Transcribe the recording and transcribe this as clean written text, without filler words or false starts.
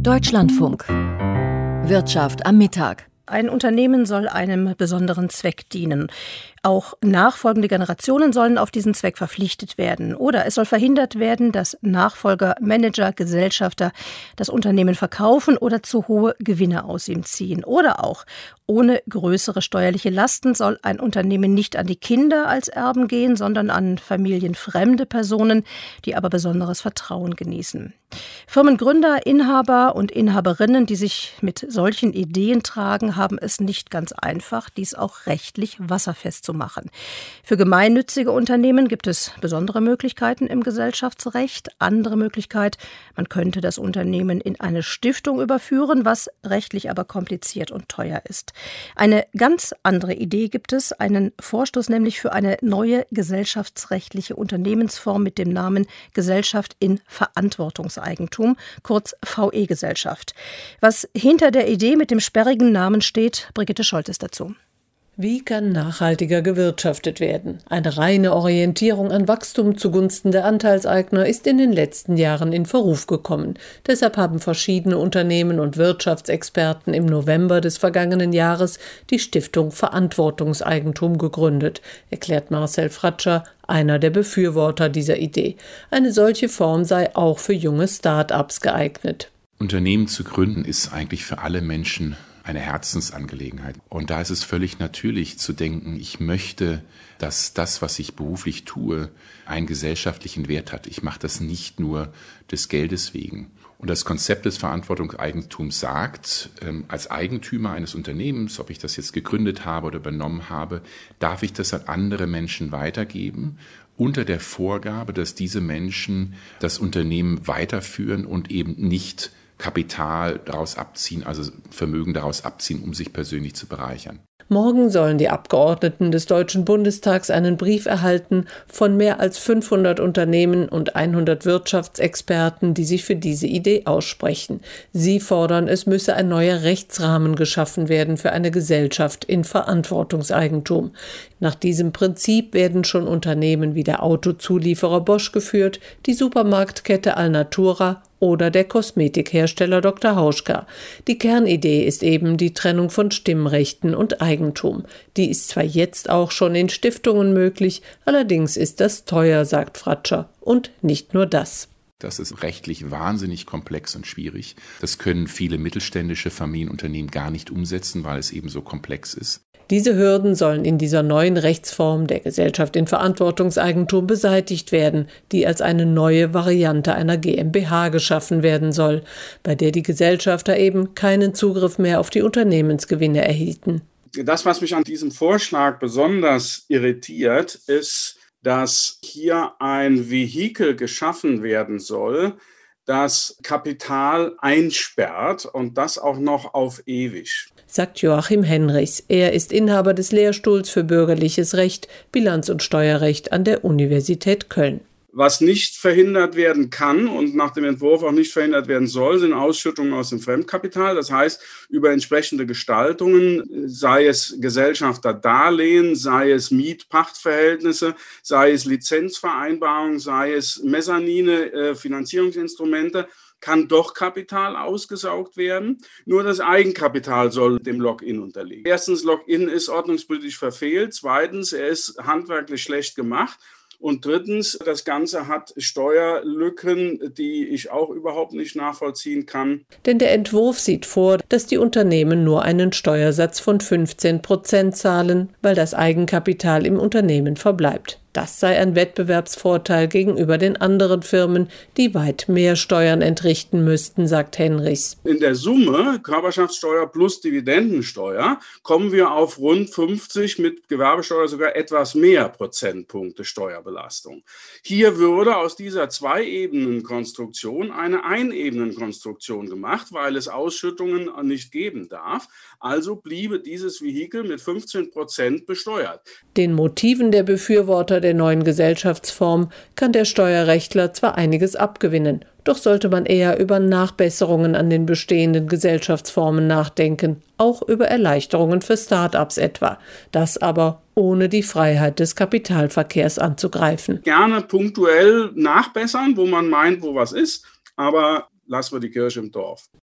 Deutschlandfunk. Wirtschaft am Mittag. Ein Unternehmen soll einem besonderen Zweck dienen. Auch nachfolgende Generationen sollen auf diesen Zweck verpflichtet werden. Oder es soll verhindert werden, dass Nachfolger, Manager, Gesellschafter das Unternehmen verkaufen oder zu hohe Gewinne aus ihm ziehen. Oder auch ohne größere steuerliche Lasten soll ein Unternehmen nicht an die Kinder als Erben gehen, sondern an familienfremde Personen, die aber besonderes Vertrauen genießen. Firmengründer, Inhaber und Inhaberinnen, die sich mit solchen Ideen tragen, haben es nicht ganz einfach, dies auch rechtlich wasserfest zu machen. Für gemeinnützige Unternehmen gibt es besondere Möglichkeiten im Gesellschaftsrecht. Andere Möglichkeit, man könnte das Unternehmen in eine Stiftung überführen, was rechtlich aber kompliziert und teuer ist. Eine ganz andere Idee gibt es, einen Vorstoß nämlich für eine neue gesellschaftsrechtliche Unternehmensform mit dem Namen Gesellschaft in Verantwortungseigentum, kurz VE-Gesellschaft. Was hinter der Idee mit dem sperrigen Namen steht, Brigitte Scholtes dazu. Wie kann nachhaltiger gewirtschaftet werden? Eine reine Orientierung an Wachstum zugunsten der Anteilseigner ist in den letzten Jahren in Verruf gekommen. Deshalb haben verschiedene Unternehmen und Wirtschaftsexperten im November des vergangenen Jahres die Stiftung Verantwortungseigentum gegründet, erklärt Marcel Fratscher, einer der Befürworter dieser Idee. Eine solche Form sei auch für junge Start-ups geeignet. Unternehmen zu gründen ist eigentlich für alle Menschen eine Herzensangelegenheit. Und da ist es völlig natürlich zu denken, ich möchte, dass das, was ich beruflich tue, einen gesellschaftlichen Wert hat. Ich mache das nicht nur des Geldes wegen. Und das Konzept des Verantwortungseigentums sagt, als Eigentümer eines Unternehmens, ob ich das jetzt gegründet habe oder übernommen habe, darf ich das an andere Menschen weitergeben, unter der Vorgabe, dass diese Menschen das Unternehmen weiterführen und eben nicht Kapital daraus abziehen, also Vermögen daraus abziehen, um sich persönlich zu bereichern. Morgen sollen die Abgeordneten des Deutschen Bundestags einen Brief erhalten von mehr als 500 Unternehmen und 100 Wirtschaftsexperten, die sich für diese Idee aussprechen. Sie fordern, es müsse ein neuer Rechtsrahmen geschaffen werden für eine Gesellschaft in Verantwortungseigentum. Nach diesem Prinzip werden schon Unternehmen wie der Autozulieferer Bosch geführt, die Supermarktkette Alnatura oder der Kosmetikhersteller Dr. Hauschka. Die Kernidee ist eben die Trennung von Stimmrechten und Eigentum. Die ist zwar jetzt auch schon in Stiftungen möglich, allerdings ist das teuer, sagt Fratscher. Und nicht nur das. Das ist rechtlich wahnsinnig komplex und schwierig. Das können viele mittelständische Familienunternehmen gar nicht umsetzen, weil es eben so komplex ist. Diese Hürden sollen in dieser neuen Rechtsform der Gesellschaft in Verantwortungseigentum beseitigt werden, die als eine neue Variante einer GmbH geschaffen werden soll, bei der die Gesellschafter eben keinen Zugriff mehr auf die Unternehmensgewinne erhielten. Das, was mich an diesem Vorschlag besonders irritiert, ist, dass hier ein Vehikel geschaffen werden soll, das Kapital einsperrt und das auch noch auf ewig, sagt Joachim Henrichs. Er ist Inhaber des Lehrstuhls für Bürgerliches Recht, Bilanz- und Steuerrecht an der Universität Köln. Was nicht verhindert werden kann und nach dem Entwurf auch nicht verhindert werden soll, sind Ausschüttungen aus dem Fremdkapital. Das heißt, über entsprechende Gestaltungen, sei es Gesellschafterdarlehen, sei es Miet-Pacht-Verhältnisse, sei es Lizenzvereinbarungen, sei es Mezzanine, Finanzierungsinstrumente, kann doch Kapital ausgesaugt werden. Nur das Eigenkapital soll dem Login unterliegen. Erstens, Login ist ordnungspolitisch verfehlt. Zweitens, er ist handwerklich schlecht gemacht. Und drittens, das Ganze hat Steuerlücken, die ich auch überhaupt nicht nachvollziehen kann. Denn der Entwurf sieht vor, dass die Unternehmen nur einen Steuersatz von 15% zahlen, weil das Eigenkapital im Unternehmen verbleibt. Das sei ein Wettbewerbsvorteil gegenüber den anderen Firmen, die weit mehr Steuern entrichten müssten, sagt Henrichs. In der Summe Körperschaftssteuer plus Dividendensteuer kommen wir auf rund 50, mit Gewerbesteuer sogar etwas mehr Prozentpunkte Steuerbelastung. Hier würde aus dieser Zwei-Ebenen-Konstruktion eine Ein-Ebenen-Konstruktion gemacht, weil es Ausschüttungen nicht geben darf. Also bliebe dieses Vehikel mit 15% besteuert. Den Motiven der Befürworter der neuen Gesellschaftsform kann der Steuerrechtler zwar einiges abgewinnen, doch sollte man eher über Nachbesserungen an den bestehenden Gesellschaftsformen nachdenken, auch über Erleichterungen für Start-ups etwa. Das aber ohne die Freiheit des Kapitalverkehrs anzugreifen. Gerne punktuell nachbessern, wo man meint, wo was ist, aber lassen wir die Kirche im Dorf.